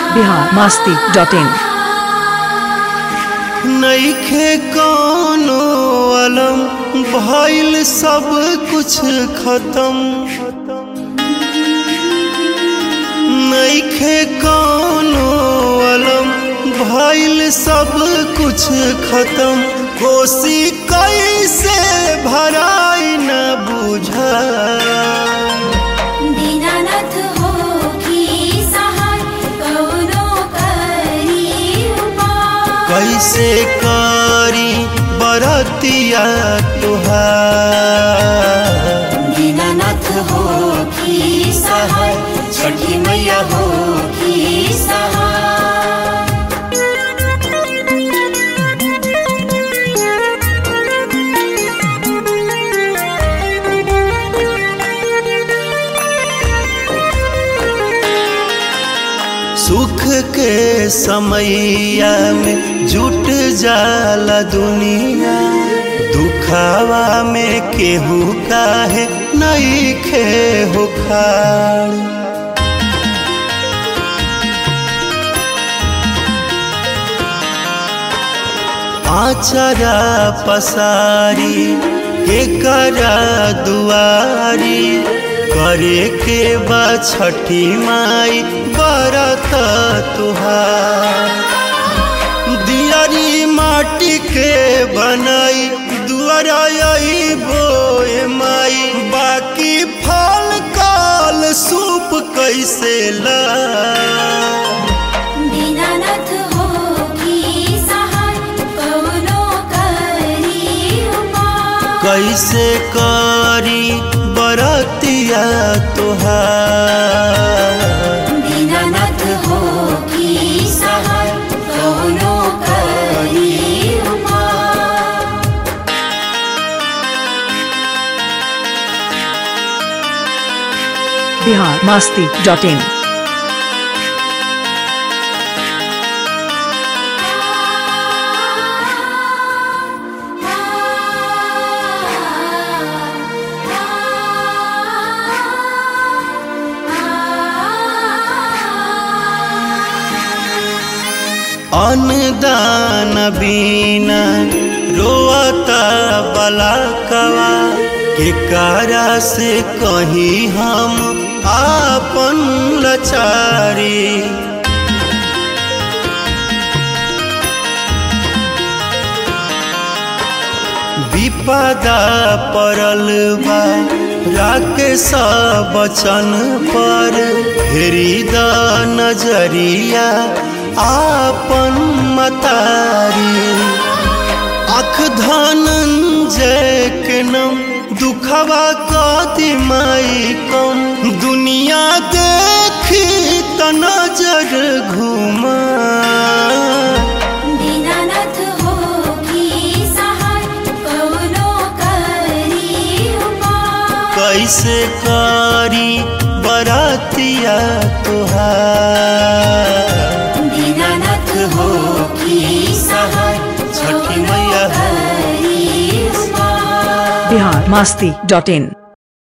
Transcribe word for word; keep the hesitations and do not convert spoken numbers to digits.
Bihar Masti dot इन। नइखे कौनो अलम भइल सब कुछ खत्म, नइखे कौनो अलम भइल सब कुछ खत्म। कोसी कैसे भराई न बुझा, दीनानाथ हो की सहाय कौनो करी उपाय। कैसे करी बरतिया तुहार, दीनानाथ हो की सहाय छठी मैया हो की सहाय। सुख के समैया में जुट जाला दुनिया, दुखावा में केहू काहे नइखे होखार। आचरा पसारी एकरा दुआरी, करे के बा छठी माई बरत तुहार। दियारी माटी के बनाई दुआरा बोए माई, बाकी फल काल सूप कैसे ला। दीनानाथ हो की सहाय कौनो करी उपाय। कैसे करी बरतिया तुहार, दीनानाथ हो की सहाय कौनो करी उपाय। Bihar Masti dot in. अन्नदान बिना रोता बलाकवा, केकरा से कहीं हम आपन लाचारी। विपदा पड़ल बा राकेश बचन पर, फेरी द नजरिया आपन मतारी। अख धनंजय के नम दुखवा कति माई कम, दुनिया देखी त नजर घुमा। दीनानाथ हो की सहाय कौनो करी उपाय। कैसे करी बरतिया तुहार, दीनानाथ हो की सहाय छठी मैया हो की सहाय। बिहार मस्ती डॉट इन।